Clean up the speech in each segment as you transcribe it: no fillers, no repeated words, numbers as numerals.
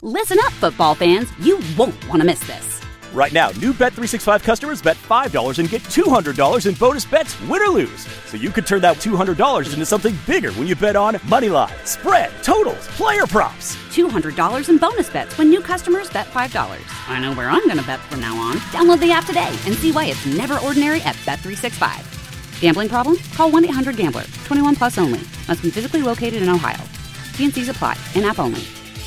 Listen up, football fans. You won't want to miss this. Right now, new Bet365 customers bet $5 and get $200 in bonus bets, win or lose. So you could turn that $200 into something bigger when you bet on money line, spread, totals, player props. $200 in bonus bets when new customers bet $5. I know where I'm going to bet from now on. Download the app today and see why it's never ordinary at Bet365. Gambling problem? Call 1-800-GAMBLER. 21 plus only. Must be physically located in Ohio. T&Cs apply. In-app only.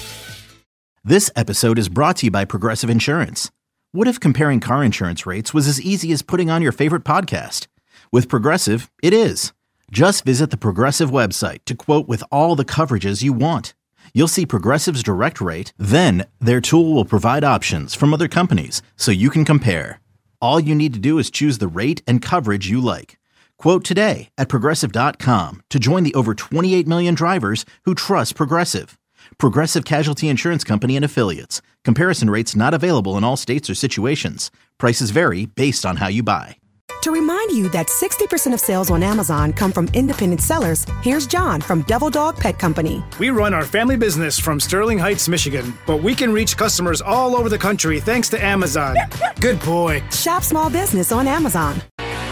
This episode is brought to you by Progressive Insurance. What if comparing car insurance rates was as easy as putting on your favorite podcast? With Progressive, it is. Just visit the Progressive website to quote with all the coverages you want. You'll see Progressive's direct rate, then their tool will provide options from other companies so you can compare. All you need to do is choose the rate and coverage you like. Quote today at Progressive.com to join the over 28 million drivers who trust Progressive. Progressive Casualty Insurance Company and Affiliates. Comparison rates not available in all states or situations. Prices vary based on how you buy. To remind you that 60% of sales on Amazon come from independent sellers, here's John from Devil Dog Pet Company. We run our family business from Sterling Heights, Michigan, but we can reach customers all over the country thanks to Amazon. Good boy. Shop small business on Amazon.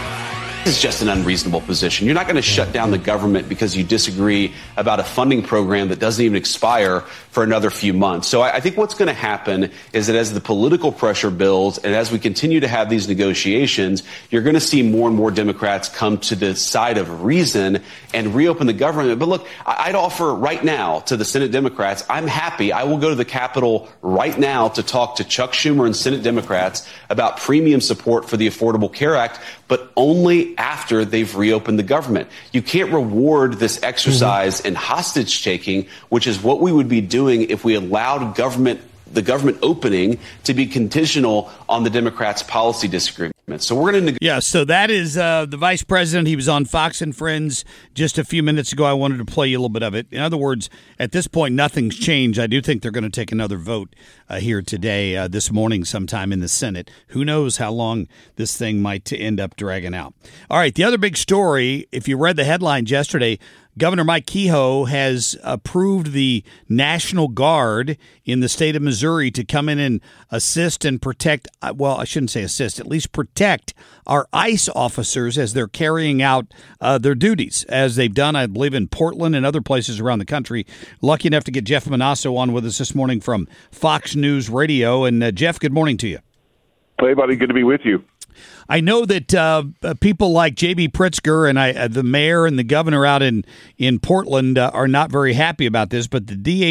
This is just an unreasonable position. You're not going to shut down the government because you disagree about a funding program that doesn't even expire for another few months. So I think what's going to happen is that as the political pressure builds and as we continue to have these negotiations, you're going to see more and more Democrats come to the side of reason and reopen the government. But look, I'd offer right now to the Senate Democrats, I'm happy. I will go to the Capitol right now to talk to Chuck Schumer and Senate Democrats about premium support for the Affordable Care Act, but only after they've reopened the government. You can't reward this exercise in hostage taking, which is what we would be doing if we allowed the government opening to be conditional on the Democrats' policy disagreement. So we're going to Yeah, so that is the vice president. He was on Fox and Friends just a few minutes ago. I wanted to play you a little bit of it. In other words, at this point, nothing's changed. I do think they're going to take another vote here today, this morning sometime in the Senate. Who knows how long this thing might end up dragging out. All right, the other big story, if you read the headlines yesterday, Governor Mike Kehoe has approved the National Guard in the state of Missouri to come in and assist and protect, well, I shouldn't say assist, at least protect our ICE officers as they're carrying out their duties, as they've done, I believe, in Portland and other places around the country. Lucky enough to get Jeff Manasso on with us this morning from Fox News Radio. And Jeff, good morning to you. Hey, buddy. Good to be with you. I know that people like J.B. Pritzker and the mayor and the governor out in Portland are not very happy about this, but the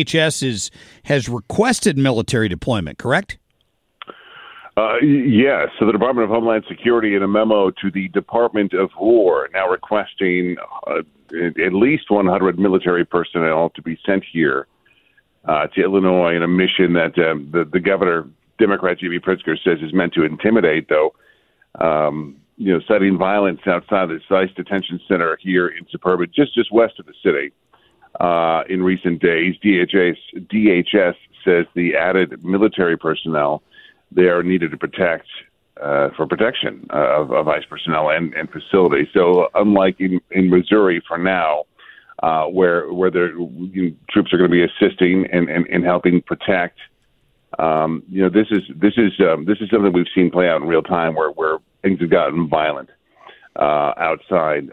DHS has requested military deployment, correct? Yes. So the Department of Homeland Security, in a memo to the Department of War, now requesting at least 100 military personnel to be sent here to Illinois in a mission that the governor, Democrat J.B. Pritzker, says is meant to intimidate, though. Citing violence outside the ICE detention center here in suburban, just west of the city, in recent days. DHS says the added military personnel they are needed to protect for protection of ICE personnel and facilities. So unlike in Missouri for now, where the troops are going to be assisting and helping protect. This is something we've seen play out in real time where things have gotten violent outside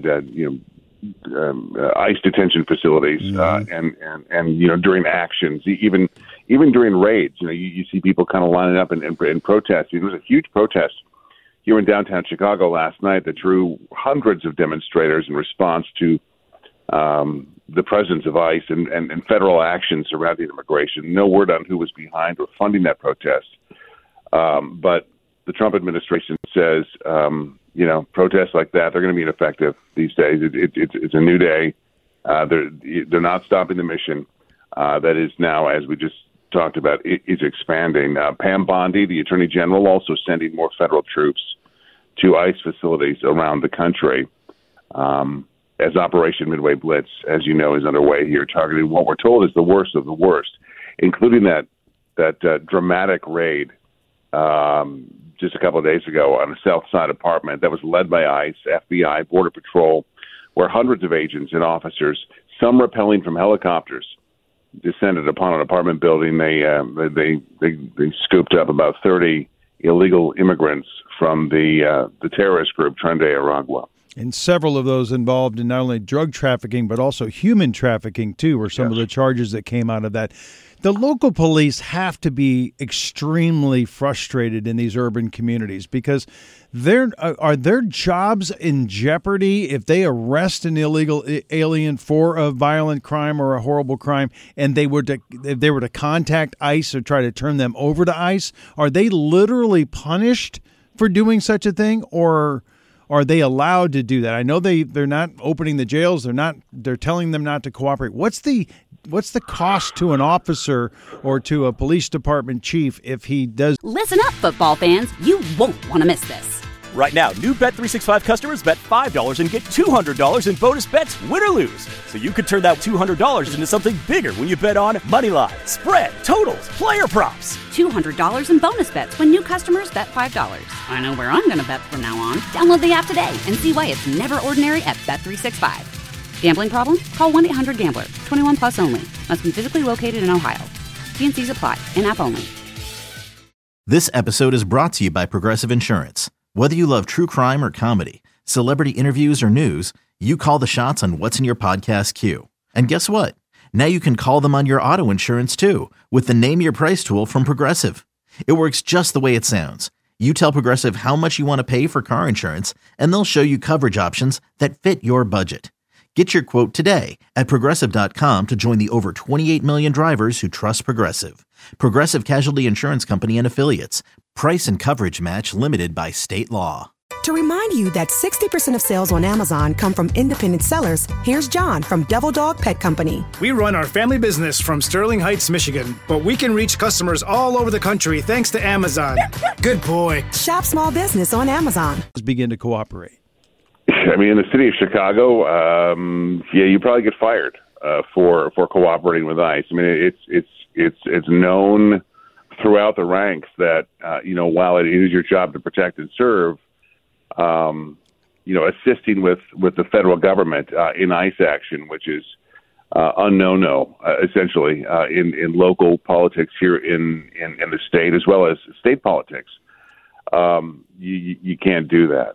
ICE detention facilities and during actions, even during raids. You see people kind of lining up and protesting. There was a huge protest here in downtown Chicago last night that drew hundreds of demonstrators in response to the presence of ICE and federal action surrounding immigration. No word on who was behind or funding that protest. But the Trump administration says, protests like that, they're going to be ineffective these days. It's a new day. They're not stopping the mission. That is now, as we just talked about, is expanding. Pam Bondi, the Attorney General, also sending more federal troops to ICE facilities around the country. As Operation Midway Blitz, as you know, is underway here, targeting what we're told is the worst of the worst, including that dramatic raid just a couple of days ago on a South Side apartment that was led by ICE, FBI, Border Patrol, where hundreds of agents and officers, some rappelling from helicopters, descended upon an apartment building. They scooped up about 30 illegal immigrants from the terrorist group Tren de Aragua. And several of those involved in not only drug trafficking, but also human trafficking, too, were some of the charges that came out of that. The local police have to be extremely frustrated in these urban communities because are their jobs in jeopardy if they arrest an illegal alien for a violent crime or a horrible crime, and if they were to contact ICE or try to turn them over to ICE? Are they literally punished for doing such a thing, or are they allowed to do that? I know they're not opening the jails. They're telling them not to cooperate. What's the cost to an officer or to a police department chief if he does? Listen up, football fans. You won't want to miss this. Right now, new Bet365 customers bet $5 and get $200 in bonus bets, win or lose. So you could turn that $200 into something bigger when you bet on moneyline, spread, totals, player props. $200 in bonus bets when new customers bet $5. I know where I'm going to bet from now on. Download the app today and see why it's never ordinary at Bet365. Gambling problem? Call 1-800-GAMBLER. 21 plus only. Must be physically located in Ohio. T&Cs apply. In-app only. This episode is brought to you by Progressive Insurance. Whether you love true crime or comedy, celebrity interviews or news, you call the shots on what's in your podcast queue. And guess what? Now you can call them on your auto insurance too with the Name Your Price tool from Progressive. It works just the way it sounds. You tell Progressive how much you want to pay for car insurance, and they'll show you coverage options that fit your budget. Get your quote today at Progressive.com to join the over 28 million drivers who trust Progressive. Progressive Casualty Insurance Company and Affiliates. Price and coverage match limited by state law. To remind you that 60% of sales on Amazon come from independent sellers, here's John from Devil Dog Pet Company. We run our family business from Sterling Heights, Michigan, but we can reach customers all over the country thanks to Amazon. Good boy. Shop small business on Amazon. Begin to cooperate. I mean, in the city of Chicago, you probably get fired for cooperating with ICE. I mean, it's known throughout the ranks that while it is your job to protect and serve, assisting with the federal government in ICE action, which is essentially in local politics here in the state as well as state politics. You can't do that,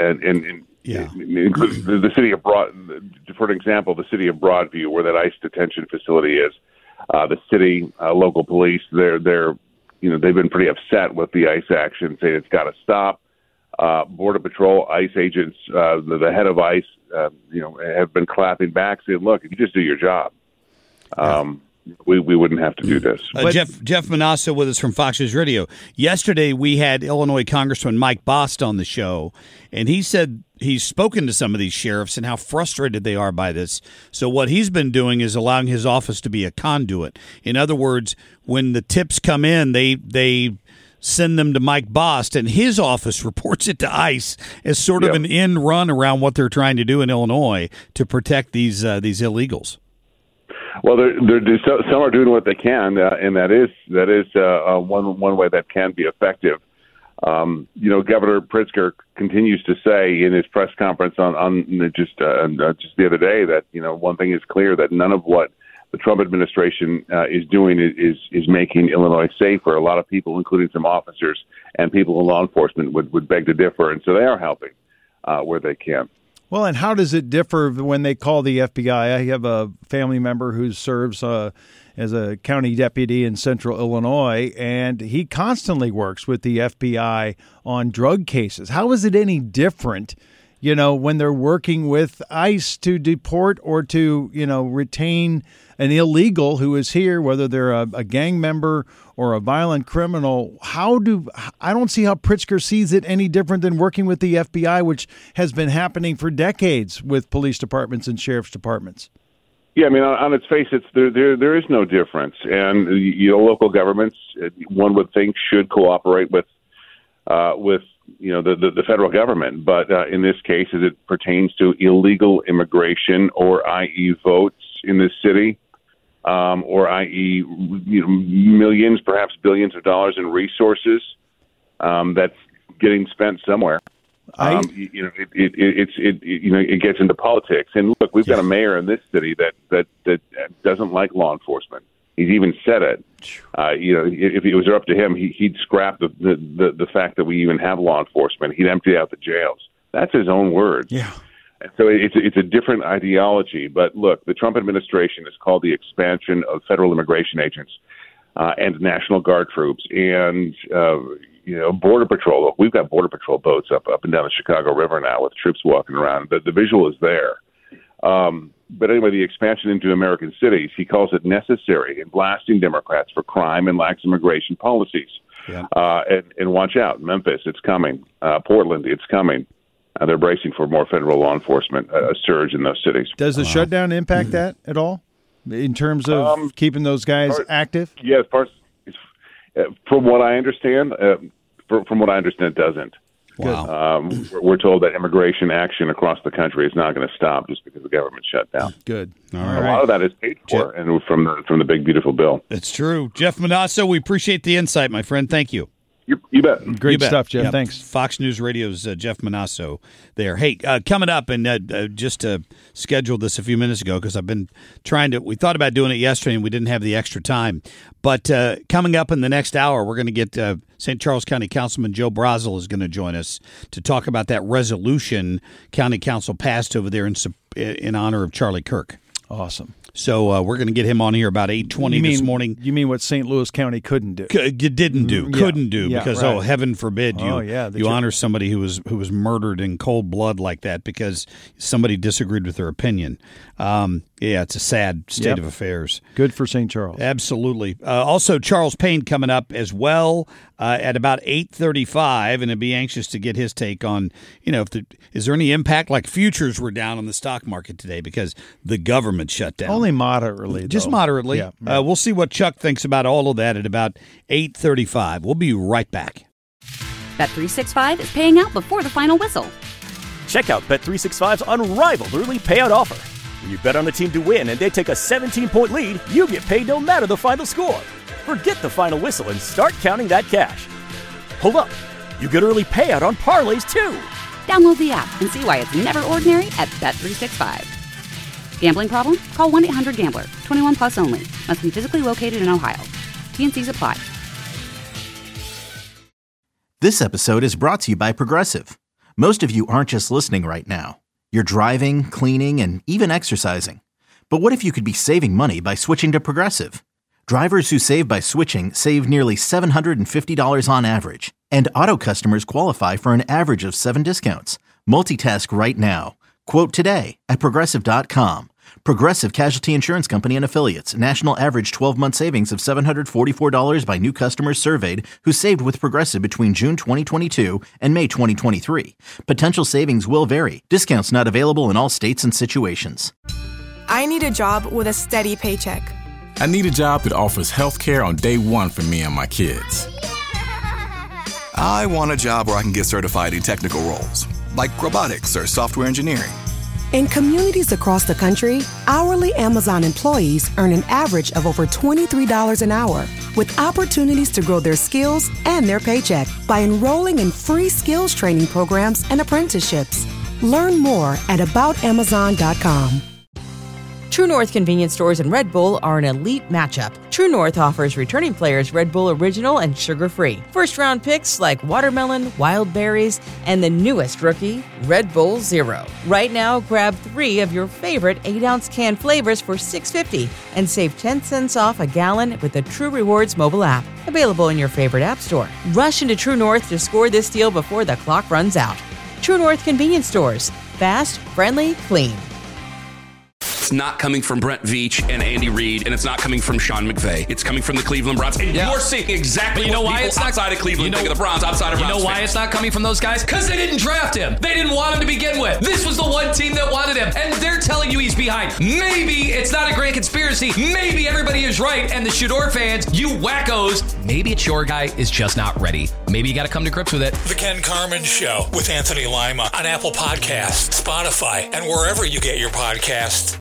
the city of for example, the city of Broadview, where that ICE detention facility is, the city local police, they've been pretty upset with the ICE action, saying it's got to stop. Border Patrol, ICE agents, the head of ICE, have been clapping back, saying, "Look, if you just do your job, we wouldn't have to do this." Jeff Manasseh with us from Fox News Radio. Yesterday, we had Illinois Congressman Mike Bost on the show, and he said he's spoken to some of these sheriffs and how frustrated they are by this. So what he's been doing is allowing his office to be a conduit. In other words, when the tips come in, they send them to Mike Bost, and his office reports it to ICE as sort of an end run around what they're trying to do in Illinois to protect these illegals. Well, some are doing what they can, and that is one way that can be effective. Governor Pritzker continues to say in his press conference on just the other day that one thing is clear, that none of what the Trump administration is doing is making Illinois safer. A lot of people, including some officers and people in law enforcement, would beg to differ, and so they are helping where they can. Well, and how does it differ when they call the FBI? I have a family member who serves as a county deputy in central Illinois, and he constantly works with the FBI on drug cases. How is it any different, when they're working with ICE to deport or to, retain an illegal who is here, whether they're a gang member or a violent criminal? I don't see how Pritzker sees it any different than working with the FBI, which has been happening for decades with police departments and sheriff's departments. Yeah, I mean, on its face, there is no difference, and local governments, one would think, should cooperate with the federal government, but in this case, as it pertains to illegal immigration, or i.e. votes in this city, or i.e. millions, perhaps billions of dollars in resources that's getting spent somewhere. It gets into politics. And look, we've got a mayor in this city that doesn't like law enforcement. He's even said it. If it was up to him, he'd scrap the fact that we even have law enforcement. He'd empty out the jails. That's his own words. Yeah. And so it's a different ideology. But look, the Trump administration has called the expansion of federal immigration agents and National Guard troops and Border Patrol. Look, we've got Border Patrol boats up and down the Chicago River now with troops walking around. The visual is there. But anyway, the expansion into American cities, he calls it necessary in blasting Democrats for crime and lax immigration policies. Yeah. And watch out, Memphis, it's coming. Portland, it's coming. They're bracing for more federal law enforcement, a surge in those cities. Does the shutdown impact that at all in terms of keeping those guys active? Yeah, from what I understand, it doesn't. Wow. We're told that immigration action across the country is not going to stop just because the government shut down. Good. All right. right. A lot of that is paid for and from the big, beautiful bill. It's true. Jeff Monosso, we appreciate the insight, my friend. Thank you. You bet. Great stuff, Jeff. Thanks. Fox News Radio's Jeff Monosso there. Hey, coming up, and just scheduled this a few minutes ago because I've been we thought about doing it yesterday and we didn't have the extra time. But coming up in the next hour, we're going to get St. Charles County Councilman Joe Brazel is going to join us to talk about that resolution County Council passed over there in honor of Charlie Kirk. Awesome. So we're going to get him on here about 8:20 this morning. You mean what St. Louis County couldn't do? Couldn't do, because right. heaven forbid you honor somebody who was murdered in cold blood like that because somebody disagreed with their opinion. It's a sad state of affairs. Good for St. Charles. Absolutely. Also, Charles Payne coming up as well at about 8:35, and I'd be anxious to get his take on, is there any impact? Like futures were down on the stock market today because the government shut down. Only moderately, though. Just moderately. Yeah. We'll see what Chuck thinks about all of that at about 8:35. We'll be right back. Bet365 is paying out before the final whistle. Check out Bet365's unrivaled early payout offer. When you bet on the team to win and they take a 17-point lead, you get paid no matter the final score. Forget the final whistle and start counting that cash. Hold up. You get early payout on parlays, too. Download the app and see why it's never ordinary at Bet365. Gambling problem? Call 1-800-GAMBLER. 21 plus only. Must be physically located in Ohio. T&Cs apply. This episode is brought to you by Progressive. Most of you aren't just listening right now. You're driving, cleaning, and even exercising. But what if you could be saving money by switching to Progressive? Drivers who save by switching save nearly $750 on average. And auto customers qualify for an average of 7 discounts. Multitask right now. Quote today at Progressive.com. Progressive Casualty Insurance Company and Affiliates. National average 12-month savings of $744 by new customers surveyed who saved with Progressive between June 2022 and May 2023. Potential savings will vary. Discounts not available in all states and situations. I need a job with a steady paycheck. I need a job that offers health care on day one for me and my kids. I want a job where I can get certified in technical roles, like robotics or software engineering. In communities across the country, hourly Amazon employees earn an average of over $23 an hour, with opportunities to grow their skills and their paycheck by enrolling in free skills training programs and apprenticeships. Learn more at aboutamazon.com. True North convenience stores and Red Bull are an elite matchup. True North offers returning players Red Bull Original and sugar-free. First-round picks like watermelon, wild berries, and the newest rookie, Red Bull Zero. Right now, grab 3 of your favorite 8-ounce can flavors for $6.50 and save 10 cents off a gallon with the True Rewards mobile app. Available in your favorite app store. Rush into True North to score this deal before the clock runs out. True North convenience stores. Fast, friendly, clean. It's not coming from Brent Veach and Andy Reid, and it's not coming from Sean McVay. It's coming from the Cleveland Browns. And you're seeing exactly what people outside of Cleveland think of the Browns, outside of Browns fans. You know why it's not coming from those guys? Because they didn't draft him. They didn't want him to begin with. This was the one team that wanted him, and they're telling you he's behind. Maybe it's not a grand conspiracy. Maybe everybody is right, and the Shador fans, you wackos, maybe it's your guy is just not ready. Maybe you got to come to grips with it. The Ken Carman Show with Anthony Lima on Apple Podcasts, Spotify, and wherever you get your podcasts.